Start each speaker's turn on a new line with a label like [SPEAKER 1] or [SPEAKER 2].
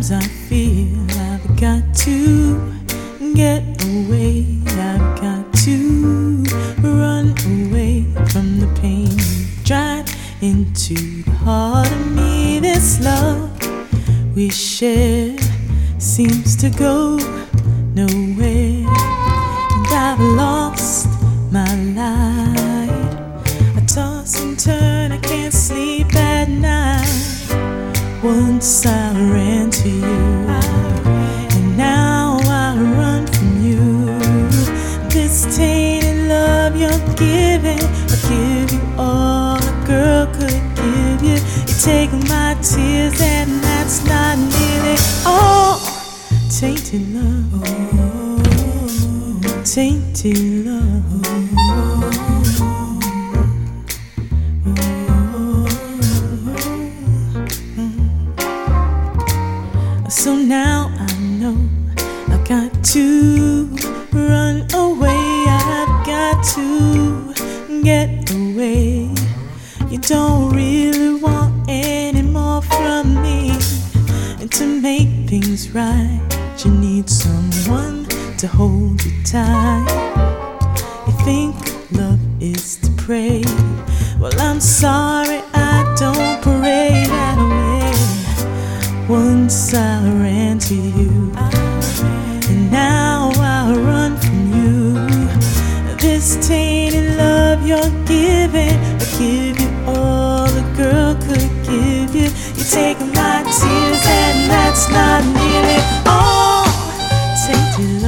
[SPEAKER 1] Sometimes I feel I've got to get away. I've got to run away from the pain. Drive into the heart of me. This love we share seems to go nowhere, and I've lost my light. I toss and turn, I can't sleep at night. Once I ran to you, and now I run from you. This tainted love you're giving, I'll give you all a girl could give you. You take my tears, and that's not nearly all. Tainted love, tainted love. So now I know I got to run away. I've got to get away. You don't really want any more from me. And to make things right, you need someone to hold you tight. You think love is to pray. Well, I'm sorry, I don't pray that way. Once I ran to you, and now I run from you. This tainted love you're giving, I give you all a girl could give you. You take my tears, and that's not nearly all. Tainted love.